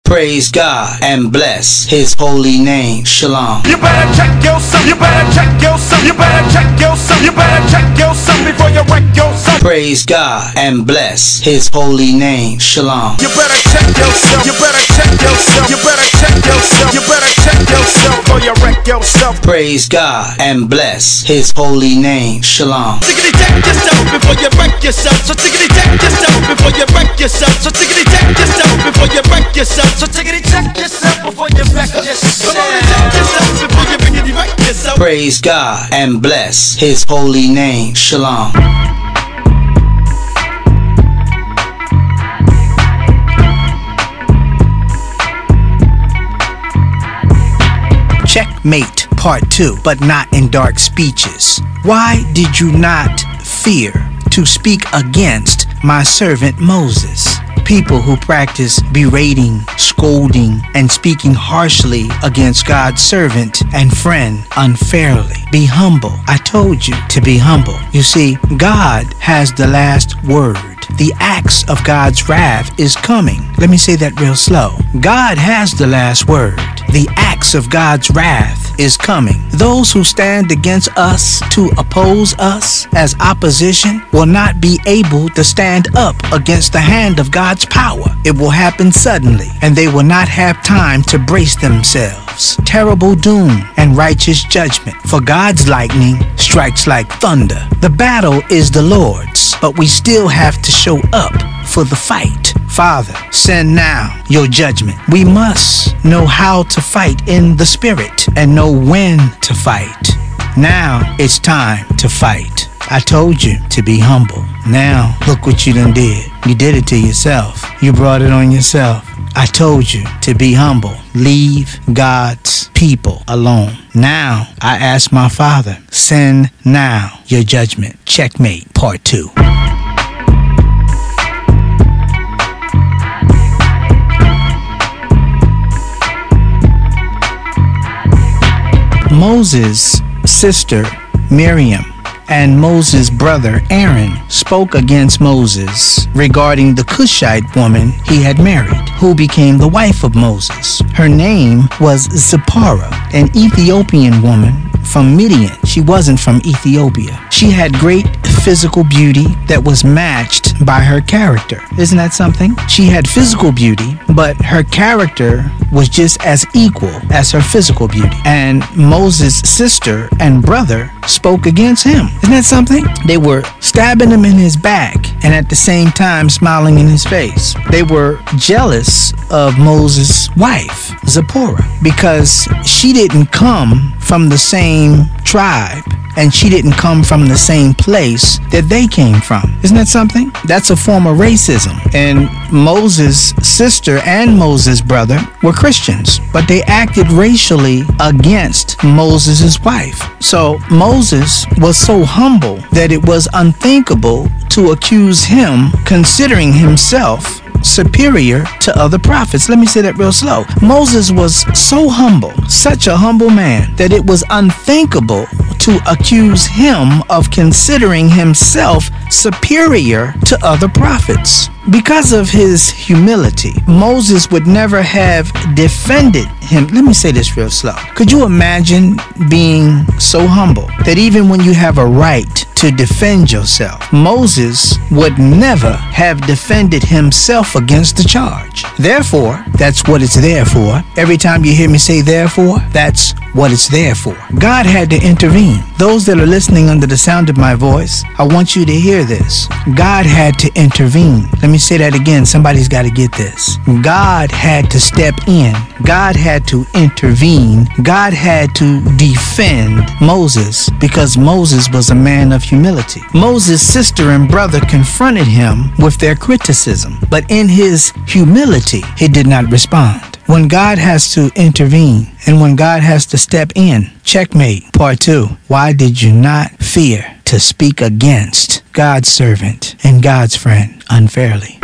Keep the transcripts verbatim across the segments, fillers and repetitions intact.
Praise God and bless His holy name. Shalom. You better check yourself. You better check yourself. You better check yourself. You better check yourself before you wreck yourself. Praise God and bless His holy name. Shalom. You better check yourself. You better check yourself. You better check yourself. You better check yourself before you wreck yourself. Praise God and bless His holy name. Shalom. Tickety check yourself before you wreck yourself. So tickety check yourself before you wreck yourself. So tickety check yourself before you wreck yourself. So tickety check yourself before you wreck yourself. Come on and check yourself before you biggity wreck yourself. Praise God and bless His holy name. Shalom. Checkmate Part two, but not in dark speeches. Why did you not fear to speak against my servant Moses? People who practice berating, scolding, and speaking harshly against God's servant and friend unfairly. Be humble. I told you to be humble. You see, God has the last word. The axe of God's wrath is coming. Let me say that real slow. God has the last word. The axe of God's wrath is coming. Those who stand against us to oppose us as opposition will not be able to stand up against the hand of God's power. It will happen suddenly, and they will not have time to brace themselves. Terrible doom and righteous judgment, for God's lightning strikes like thunder. The battle is the Lord's, but we still have to show up for the fight. Father, send now your judgment. We must know how to fight in the spirit and know when to fight. Now it's time to fight. I told you to be humble. Now look what you done did. You did it to yourself. You brought it on yourself. I told you to be humble. Leave God's people alone. Now I ask my Father, send now your judgment. Checkmate Part two. Moses' sister Miriam and Moses' brother Aaron spoke against Moses regarding the Cushite woman he had married, who became the wife of Moses. Her name was Zipporah, an Ethiopian woman from Midian. She wasn't from Ethiopia. She had great physical beauty that was matched by her character. Isn't that something? She had physical beauty, but her character was just as equal as her physical beauty. And Moses' sister and brother spoke against him. Isn't that something? They were stabbing him in his back and at the same time smiling in his face. They were jealous of Moses' wife, Zipporah, because she didn't come from the same tribe and she didn't come from the same place that they came from. Isn't that something? That's a form of racism. And Moses' sister and Moses' brother were Christians, but they acted racially against Moses' wife. So Moses was so humble that it was unthinkable to accuse him, considering himself superior to other prophets. Let me say that real slow. Moses was so humble, such a humble man, that it was unthinkable to accuse him of considering himself superior to other prophets. Because of his humility, Moses would never have defended him. Let me say this real slow. Could you imagine being so humble that even when you have a right to defend yourself, Moses would never have defended himself against the charge? Therefore, that's what it's there for. Every time you hear me say therefore, that's what it's there for. God had to intervene. Those that are listening under the sound of my voice, I want you to hear this. God had to intervene. Let me say that again. Somebody's got to get this. God had to step in. God had to intervene. God had to defend Moses because Moses was a man of humility. Moses' sister and brother confronted him with their criticism, but in his humility, he did not respond. When God has to intervene and when God has to step in, checkmate. Part two. Why did you not fear to speak against God's servant and God's friend unfairly?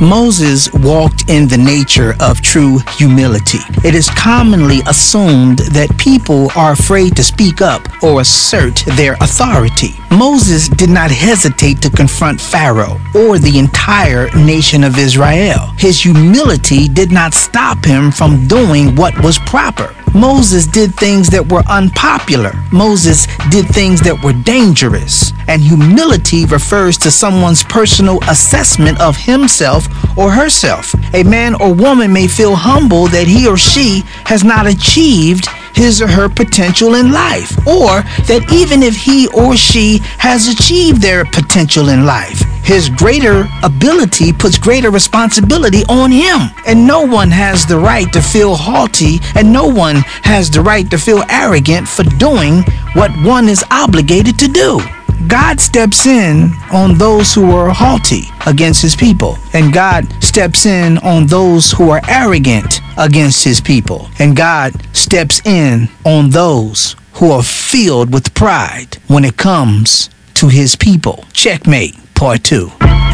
Moses walked in the nature of true humility. It is commonly assumed that people are afraid to speak up or assert their authority. Moses did not hesitate to confront Pharaoh or the entire nation of Israel. His humility did not stop him from doing what was proper. Moses did things that were unpopular. Moses did things that were dangerous. And humility refers to someone's personal assessment of himself or herself. A man or woman may feel humble that he or she has not achieved his or her potential in life, or that even if he or she has achieved their potential in life, his greater ability puts greater responsibility on him. And no one has the right to feel haughty, and no one has the right to feel arrogant for doing what one is obligated to do. God steps in on those who are haughty against his people, and God steps in on those who are arrogant against his people, and God steps in on those who are filled with pride when it comes to his people. Checkmate, part two.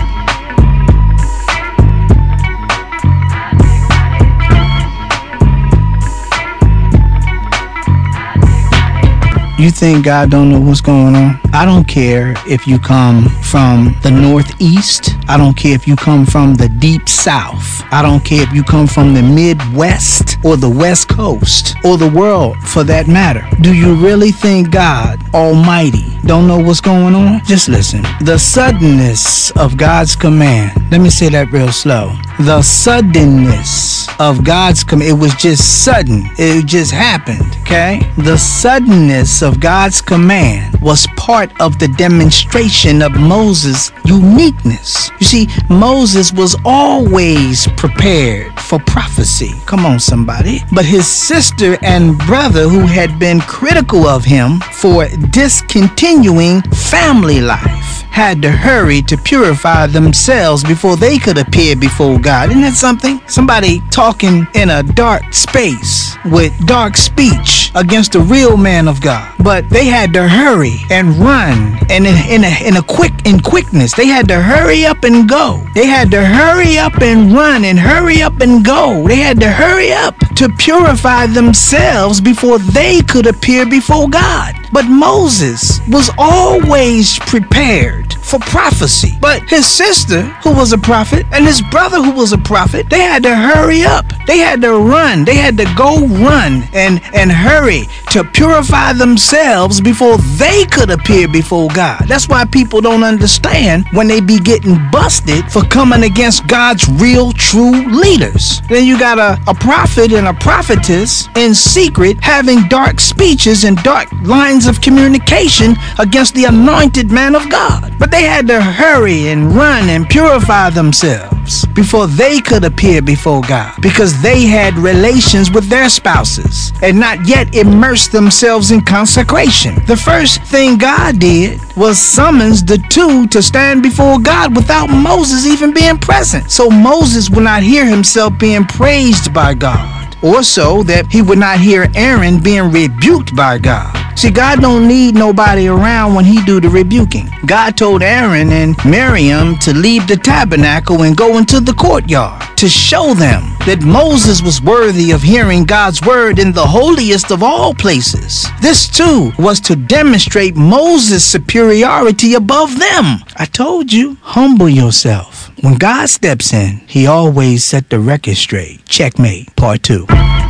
You think God don't know what's going on? I don't care if you come from the Northeast. I don't care if you come from the Deep South. I don't care if you come from the Midwest or the West Coast or the world for that matter. Do you really think God Almighty don't know what's going on? Just listen. The suddenness of God's command. Let me say that real slow. The suddenness of God's command. It was just sudden. It just happened. Okay? The suddenness of God's command was part of the demonstration of Moses' uniqueness. You see, Moses was always prepared for prophecy. Come on, somebody. But his sister and brother, who had been critical of him for discontinuing family life, had to hurry to purify themselves before they could appear before God. Isn't that something? Somebody talking in a dark space with dark speech against a real man of God. But they had to hurry and run, and in, in, a, in a quick in quickness, they had to hurry up and go. They had to hurry up and run and hurry up and go. They had to hurry up to purify themselves before they could appear before God. But Moses was always prepared for prophecy. But his sister, who was a prophet, and his brother, who was a prophet, they had to hurry up. They had to run. They had to go run and, and hurry to purify themselves before they could appear before God. That's why people don't understand when they be getting busted for coming against God's real, true leaders. Then you got a, a prophet and a prophetess in secret having dark speeches and dark lines of communication against the anointed man of God. But they had to hurry and run and purify themselves before they could appear before God, because they had relations with their spouses and not yet immersed themselves in consecration. The first thing God did was summons the two to stand before God without Moses even being present. So Moses would not hear himself being praised by God, or so that he would not hear Aaron being rebuked by God. See, God don't need nobody around when he do the rebuking. God told Aaron and Miriam to leave the tabernacle and go into the courtyard to show them that Moses was worthy of hearing God's word in the holiest of all places. This too was to demonstrate Moses' superiority above them. I told you, humble yourself. When God steps in, he always set the record straight. Checkmate, part two.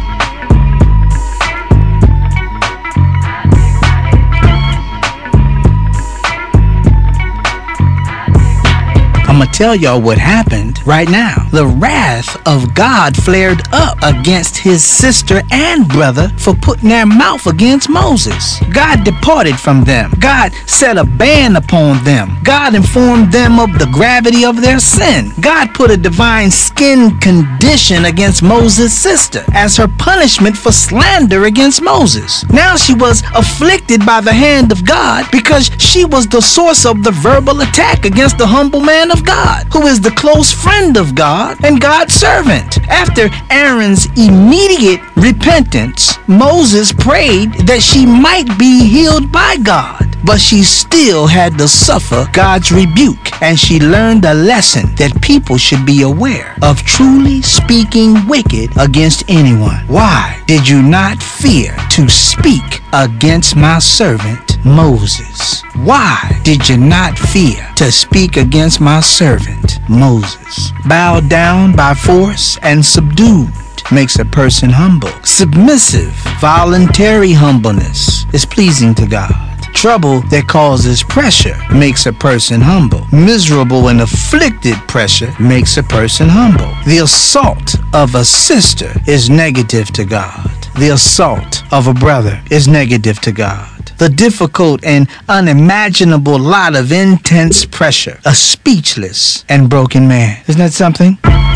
I'm gonna tell y'all what happened right now. The wrath of God flared up against his sister and brother for putting their mouth against Moses. God departed from them. God set a ban upon them. God informed them of the gravity of their sin. God put a divine skin condition against Moses' sister as her punishment for slander against Moses. Now she was afflicted by the hand of God because she was the source of the verbal attack against the humble man of God, who is the close friend of God and God's servant. After Aaron's immediate repentance, Moses prayed that she might be healed by God. but she still had to suffer God's rebuke, and she learned a lesson that people should be aware of truly speaking wicked against anyone. Why did you not fear to speak against my servant Moses? Why did you not fear to speak against my servant Moses? Bowed down by force and subdued makes a person humble. Submissive, voluntary humbleness is pleasing to God. Trouble that causes pressure makes a person humble. Miserable and afflicted pressure makes a person humble. The assault of a sister is negative to God. The assault of a brother is negative to God. The difficult and unimaginable lot of intense pressure, a speechless and broken man. Isn't that something?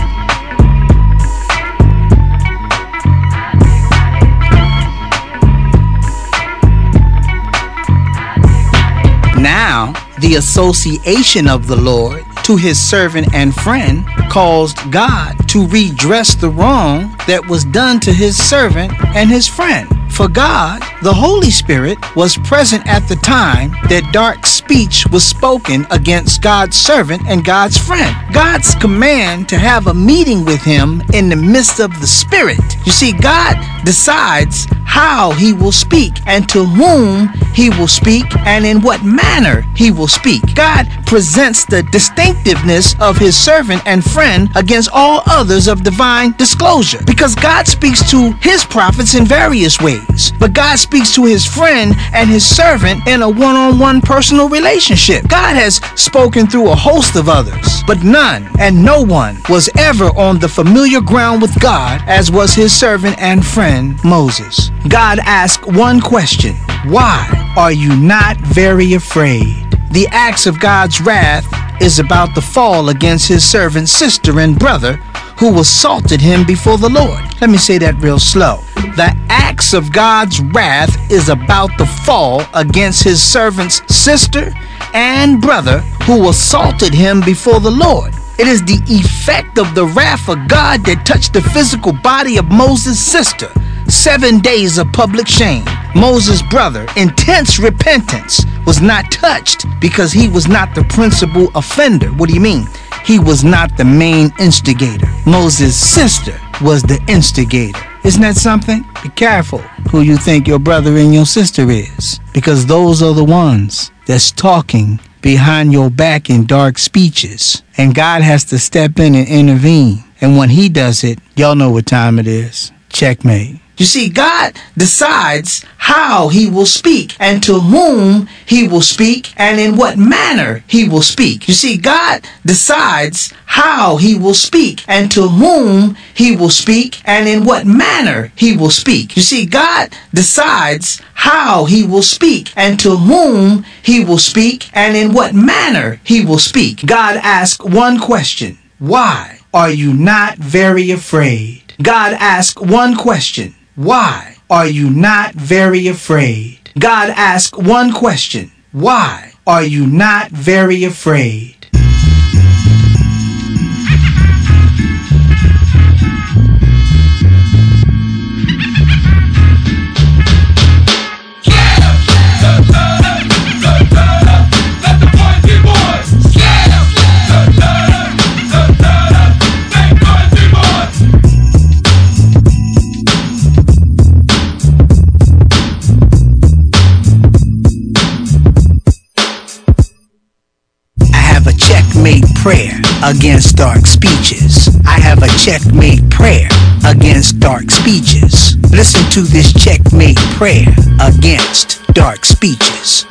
Now, the association of the Lord to his servant and friend caused God to redress the wrong that was done to his servant and his friend. For God, the Holy Spirit, was present at the time that dark speech was spoken against God's servant and God's friend. God's command to have a meeting with him in the midst of the Spirit. You see, God decides how he will speak and to whom he will speak and in what manner he will speak. God presents the distinctiveness of his servant and friend against all others of divine disclosure, because God speaks to his prophets in various ways, but God speaks to his friend and his servant in a one-on-one personal relationship. God has spoken through a host of others, but none and no one was ever on the familiar ground with God as was his servant and friend Moses. God asked one question: why are you not very afraid? The acts of God's wrath is about the fall against his servant's sister and brother who assaulted him before the Lord. Let me say that real slow. The acts of God's wrath is about the fall against his servant's sister and brother who assaulted him before the Lord. It is the effect of the wrath of God that touched the physical body of Moses' sister. Seven days of public shame. Moses' brother, intense repentance, was not touched because he was not the principal offender. What do you mean? He was not the main instigator. Moses' sister was the instigator. Isn't that something? Be careful who you think your brother and your sister is, because those are the ones that's talking behind your back in dark speeches, and God has to step in and intervene. And when he does it, y'all know what time it is. Checkmate. You see, God decides how he will speak and to whom he will speak and in what manner he will speak. You see, God decides how he will speak and to whom he will speak and in what manner he will speak. You see, God decides how he will speak and to whom he will speak and in what manner he will speak. God asks one question: why are you not very afraid? God asks one question: why are you not very afraid? God asks one question: why are you not very afraid? Checkmate prayer against dark speeches. I have a checkmate prayer against dark speeches. Listen to this checkmate prayer against dark speeches.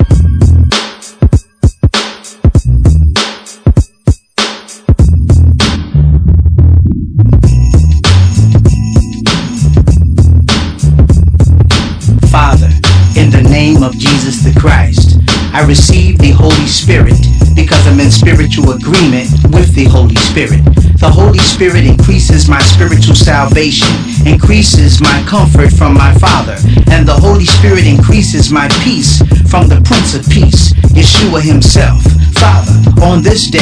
Father, in the name of Jesus the Christ, I receive the Holy Spirit because I'm in spiritual agreement with the Holy Spirit. The Holy Spirit increases my spiritual salvation, increases my comfort from my Father, and the Holy Spirit increases my peace from the Prince of Peace, Yeshua himself. Father, on this day,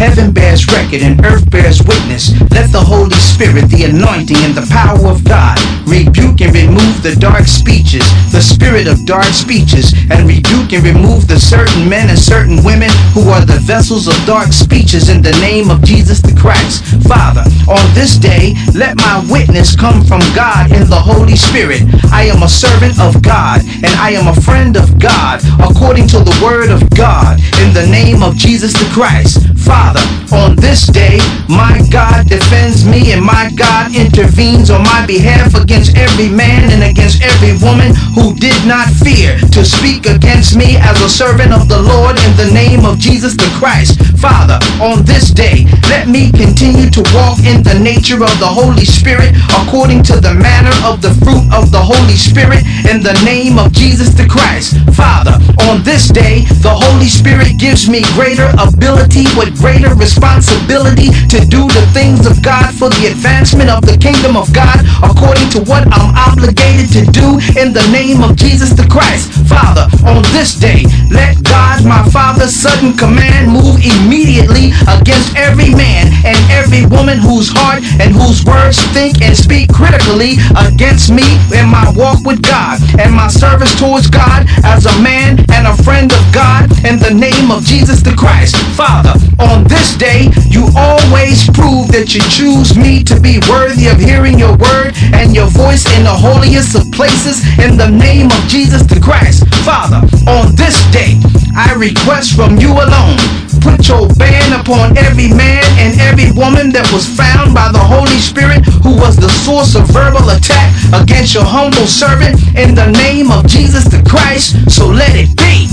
Heaven bears record and earth bears witness. Let the Holy Spirit, the anointing and the power of God, rebuke and remove the dark speeches, the spirit of dark speeches, and rebuke and remove the certain men and certain women who are the vessels of dark speeches in the name of Jesus the Christ. Father, on this day, let my witness come from God in the Holy Spirit. I am a servant of God, and I am a friend of God, according to the word of God, in the name of Jesus the Christ. Father, on this day, my God defends me and my God intervenes on my behalf against every man and against every woman who did not fear to speak against me as a servant of the Lord in the name of Jesus the Christ. Father, on this day, let me continue to walk in the nature of the Holy Spirit according to the manner of the fruit of the Holy Spirit in the name of Jesus the Christ. Father, on this day, the Holy Spirit gives me greater ability with greater responsibility to do the things of God for the advancement of the kingdom of God according to what I'm obligated to do in the name of Jesus the Christ. Father, on this day, let God, my Father's sudden command move immediately against every man and every woman whose heart and whose words think and speak critically against me in my walk with God and my service towards God as a man and a friend of God in the name of Jesus the Christ. Father, on this day, you always prove that you choose me to be worthy of hearing your word and your voice in the holiest of places in the name of Jesus the Christ. Father, on this day, I request from you alone, put your ban upon every man and every woman that was found by the Holy Spirit who was the source of verbal attack against your humble servant in the name of Jesus the Christ. So let it be.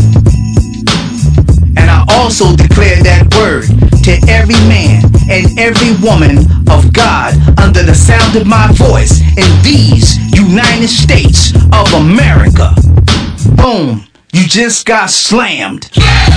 And I also declare that word to every man and every woman of God under the sound of my voice in these United States of America. Boom. You just got slammed.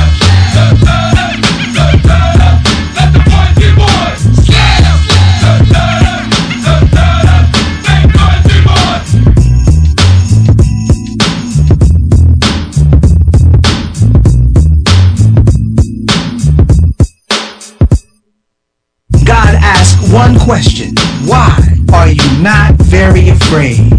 God asked one question: why are you not very afraid?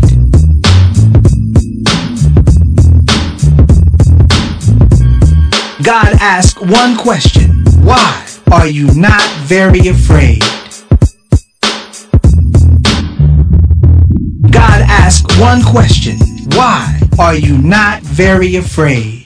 God asked one question: why are you not very afraid? God asked one question: why are you not very afraid?